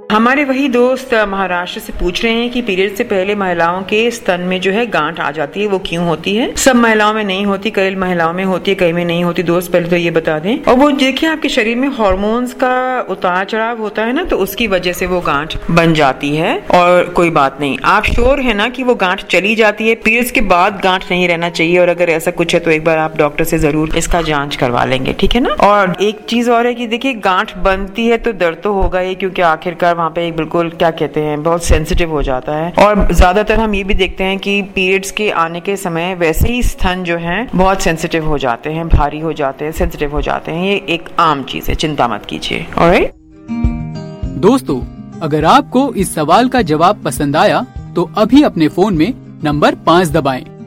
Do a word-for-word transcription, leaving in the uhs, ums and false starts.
हमारे वही दोस्त महाराष्ट्र से पूछ रहे हैं कि पीरियड से पहले महिलाओं के स्तन में जो है गांठ आ जाती है, वो क्यों होती है? सब महिलाओं में नहीं होती, कई महिलाओं में होती है, कई में नहीं होती। दोस्त पहले तो ये बता दें। और वो देखिए आपके शरीर में हार्मोन्स का उतार चढ़ाव होता है ना, तो उसकी वजह से वो गांठ बन जाती है और कोई बात नहीं। आप श्योर है ना कि वो गांठ चली जाती है? पीरियड्स के बाद गांठ नहीं रहना चाहिए, और अगर ऐसा कुछ है तो एक बार आप डॉक्टर से जरूर इसका जांच करवा लेंगे, ठीक है ना। और एक चीज और है कि देखिए गांठ बनती है तो दर्द तो होगा ही, क्योंकि आखिरकार वहाँ पे एक बिल्कुल क्या कहते हैं बहुत सेंसिटिव हो जाता है। और ज्यादातर हम ये भी देखते हैं कि पीरियड्स के आने के समय वैसे ही स्तन जो हैं बहुत सेंसिटिव हो जाते हैं, भारी हो जाते हैं, सेंसिटिव हो जाते हैं। ये एक आम चीज है, चिंता मत कीजिए। ऑलराइट दोस्तों, अगर आपको इस सवाल का जवाब पसंद आया तो अभी अपने फोन में नंबर पाँच दबाएं।